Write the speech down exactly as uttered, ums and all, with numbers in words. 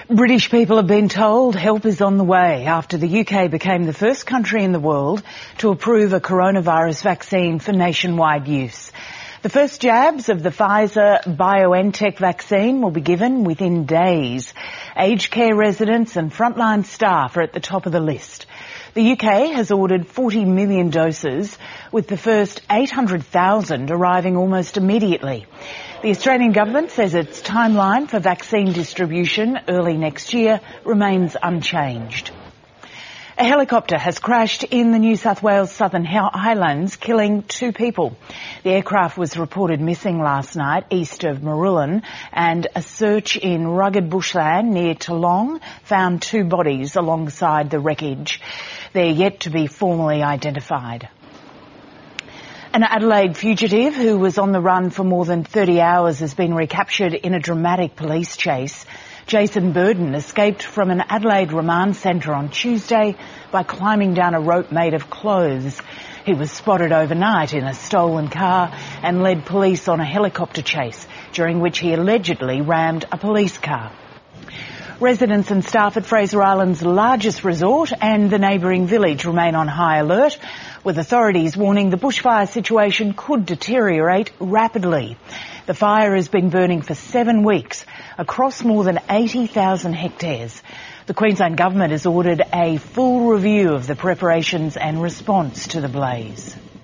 British people have been told help is on the way after the U K became the first country in the world to approve a coronavirus vaccine for nationwide use. The first jabs of the Pfizer-BioNTech vaccine will be given within days. Aged care residents and frontline staff are at the top of the list. The U K has ordered forty million doses, with the first eight hundred thousand arriving almost immediately. The Australian government says its timeline for vaccine distribution early next year remains unchanged. A helicopter has crashed in the New South Wales Southern Highlands, killing two people. The aircraft was reported missing last night east of Marulan, and a search in rugged bushland near Toolong found two bodies alongside the wreckage. They're yet to be formally identified. An Adelaide fugitive who was on the run for more than thirty hours has been recaptured in a dramatic police chase. Jason Burden escaped from an Adelaide remand centre on Tuesday by climbing down a rope made of clothes. He was spotted overnight in a stolen car and led police on a helicopter chase, during which he allegedly rammed a police car. Residents and staff at Fraser Island's largest resort and the neighbouring village remain on high alert, with authorities warning the bushfire situation could deteriorate rapidly. The fire has been burning for seven weeks across more than eighty thousand hectares. The Queensland Government has ordered a full review of the preparations and response to the blaze.